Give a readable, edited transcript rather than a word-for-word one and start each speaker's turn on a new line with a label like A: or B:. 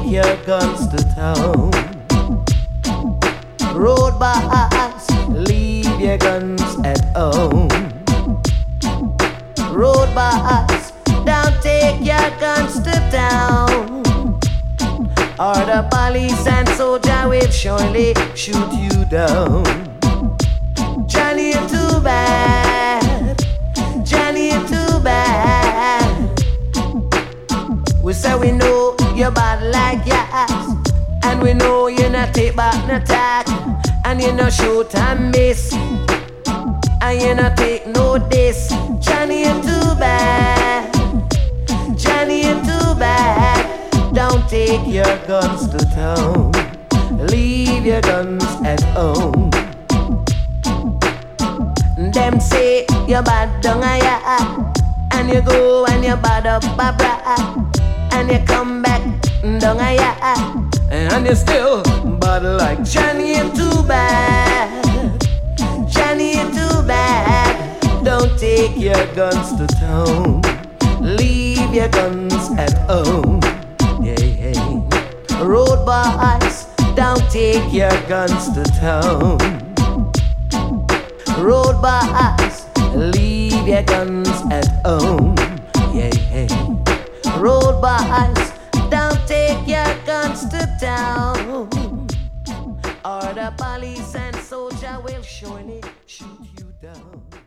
A: your guns to town. Road boys, leave your guns at home. Road boys, don't take your guns to town, or the police and soldier will surely shoot you down. Johnny, you're too bad. Johnny, you're too bad. We say we know you're bad like yes, and we know you not take back no attack, and you not shoot and miss, and you not take no diss. Johnny, you're too bad. Johnny, you're too bad. Don't take your guns to town. Leave your guns at home. Them say you're bad down a ya, and you go and you bad up a bra, and you come back down a ya, and you still bad like Johnny, you're too bad. Johnny, you're too bad. Don't take your guns to town. Leave your guns at home. Yeah, yeah. Road boys, don't take your guns to town. Road boys, leave your guns at home. Yeah, yeah. Road boys, don't take your guns to town, or the police and soldier will surely shoot you down.